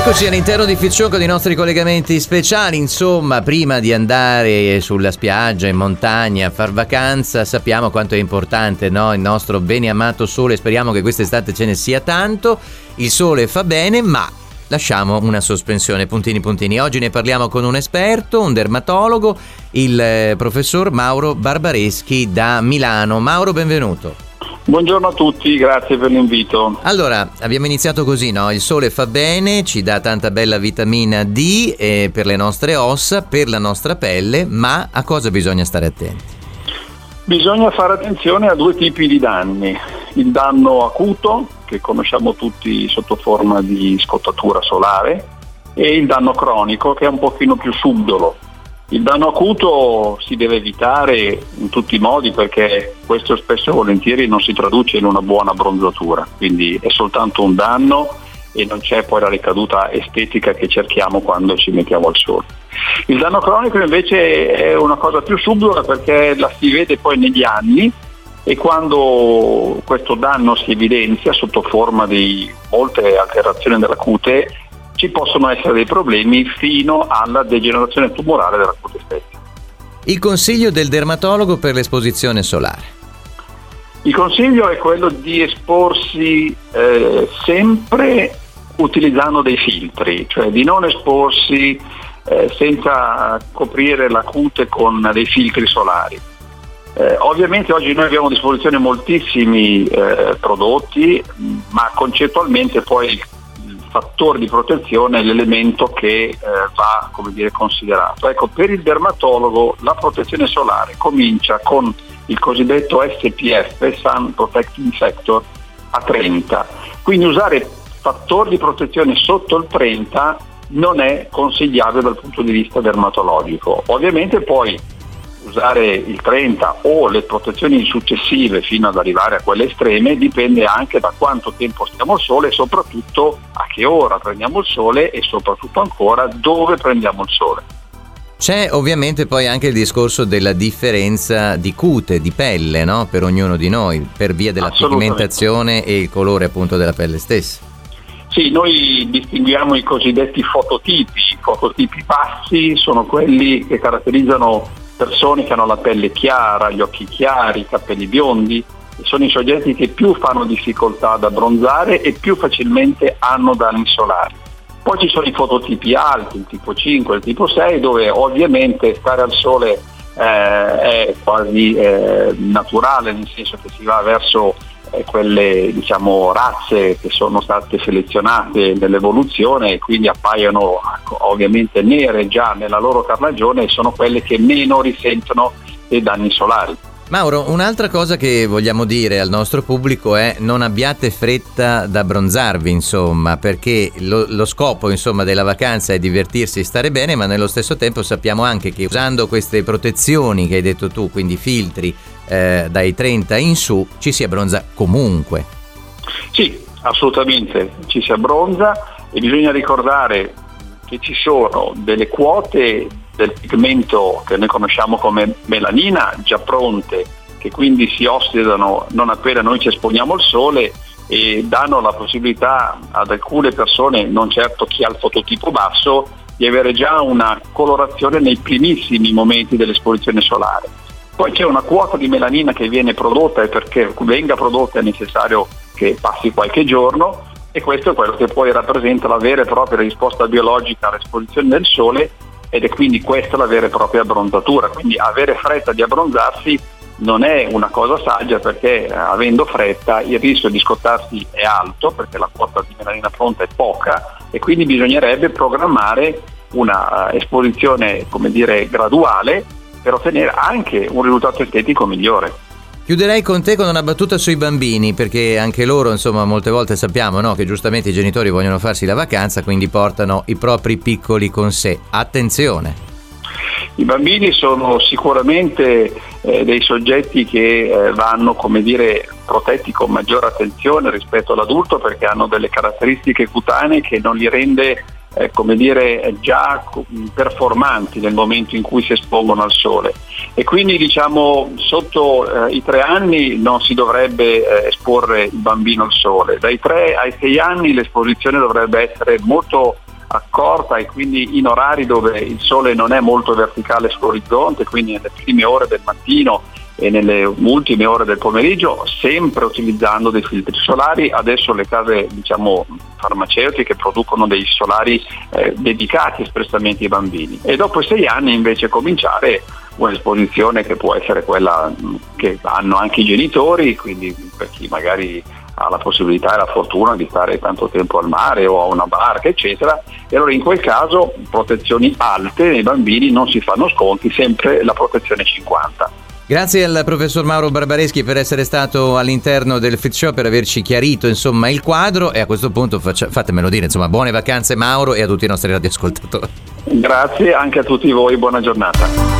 Eccoci all'interno di Ficcion con i nostri collegamenti speciali. Insomma, prima di andare sulla spiaggia, in montagna, a far vacanza, sappiamo quanto è importante, no? Il nostro bene amato sole. Speriamo che quest'estate ce ne sia tanto. Il sole fa bene, ma lasciamo una sospensione, puntini puntini. Oggi ne parliamo con un esperto, un dermatologo, il professor Mauro Barbareschi da Milano. Mauro, benvenuto. Buongiorno a tutti, grazie per l'invito. Allora, abbiamo iniziato così, no? Il sole fa bene, ci dà tanta bella vitamina D per le nostre ossa, per la nostra pelle, ma a cosa bisogna stare attenti? Bisogna fare attenzione a due tipi di danni. Il danno acuto, che conosciamo tutti sotto forma di scottatura solare, e il danno cronico, che è un pochino più subdolo. Il danno acuto si deve evitare in tutti i modi, perché questo spesso e volentieri non si traduce in una buona bronzatura, quindi è soltanto un danno e non c'è poi la ricaduta estetica che cerchiamo quando ci mettiamo al sole. Il danno cronico invece è una cosa più subdola, perché la si vede poi negli anni, e quando questo danno si evidenzia sotto forma di molte alterazioni della cute, ci possono essere dei problemi fino alla degenerazione tumorale della cute stessa. Il consiglio del dermatologo per l'esposizione solare? Il consiglio è quello di esporsi sempre utilizzando dei filtri, cioè di non esporsi senza coprire la cute con dei filtri solari. Ovviamente oggi noi abbiamo a disposizione moltissimi prodotti, ma concettualmente poi fattore di protezione è l'elemento che va, come dire, considerato. Ecco, per il dermatologo la protezione solare comincia con il cosiddetto SPF, Sun Protecting Factor, a 30. Quindi usare fattori di protezione sotto il 30 non è consigliabile dal punto di vista dermatologico. Ovviamente poi usare il 30 o le protezioni successive fino ad arrivare a quelle estreme dipende anche da quanto tempo stiamo al sole e soprattutto a che ora prendiamo il sole e soprattutto ancora dove prendiamo il sole. C'è ovviamente poi anche il discorso della differenza di cute, di pelle, no? Per ognuno di noi, per via della pigmentazione e il colore appunto della pelle stessa. Sì, noi distinguiamo i cosiddetti fototipi. I fototipi bassi sono quelli che caratterizzano persone che hanno la pelle chiara, gli occhi chiari, i capelli biondi, sono i soggetti che più fanno difficoltà ad abbronzare e più facilmente hanno danni solari. Poi ci sono i fototipi alti, il tipo 5, il tipo 6, dove ovviamente stare al sole è quasi naturale, nel senso che si va verso quelle, diciamo, razze che sono state selezionate nell'evoluzione e quindi appaiono ovviamente nere già nella loro carnagione, e sono quelle che meno risentono dei danni solari. Mauro, un'altra cosa che vogliamo dire al nostro pubblico è: non abbiate fretta da abbronzarvi, insomma, perché lo scopo, insomma, della vacanza è divertirsi e stare bene, ma nello stesso tempo sappiamo anche che usando queste protezioni che hai detto tu, quindi filtri dai 30 in su, ci si abbronza comunque. Sì, assolutamente, ci si abbronza, e bisogna ricordare che ci sono delle quote del pigmento che noi conosciamo come melanina già pronte, che quindi si ossidano non appena noi ci esponiamo al sole e danno la possibilità ad alcune persone, non certo chi ha il fototipo basso, di avere già una colorazione nei primissimi momenti dell'esposizione solare. Poi c'è una quota di melanina che viene prodotta, e perché venga prodotta è necessario che passi qualche giorno, e questo è quello che poi rappresenta la vera e propria risposta biologica all'esposizione del sole, ed è quindi questa la vera e propria abbronzatura. Quindi avere fretta di abbronzarsi non è una cosa saggia, perché avendo fretta il rischio di scottarsi è alto, perché la quota di melanina pronta è poca, e quindi bisognerebbe programmare una esposizione, come dire, graduale, per ottenere anche un risultato estetico migliore. Chiuderei con te con una battuta sui bambini, perché anche loro, insomma, molte volte sappiamo, no, che giustamente i genitori vogliono farsi la vacanza, quindi portano i propri piccoli con sé. Attenzione! I bambini sono sicuramente dei soggetti che vanno, come dire, protetti con maggiore attenzione rispetto all'adulto, perché hanno delle caratteristiche cutanee che non li rende come dire, già performanti nel momento in cui si espongono al sole, e quindi, diciamo, sotto i 3 anni non si dovrebbe esporre il bambino al sole. Dai 3 ai 6 anni l'esposizione dovrebbe essere molto accorta e quindi in orari dove il sole non è molto verticale sull'orizzonte, quindi nelle prime ore del mattino e nelle ultime ore del pomeriggio, sempre utilizzando dei filtri solari. Adesso le case farmaceutiche producono dei solari dedicati espressamente ai bambini, e dopo 6 anni invece cominciare un'esposizione che può essere quella che hanno anche i genitori, quindi per chi magari ha la possibilità e la fortuna di stare tanto tempo al mare o a una barca eccetera, e allora in quel caso protezioni alte nei bambini, non si fanno sconti, sempre la protezione 50. Grazie al professor Mauro Barbareschi per essere stato all'interno del Fit Show, per averci chiarito insomma il quadro, e a questo punto fatemelo dire, insomma, buone vacanze Mauro, e a tutti i nostri radioascoltatori. Grazie anche a tutti voi, buona giornata.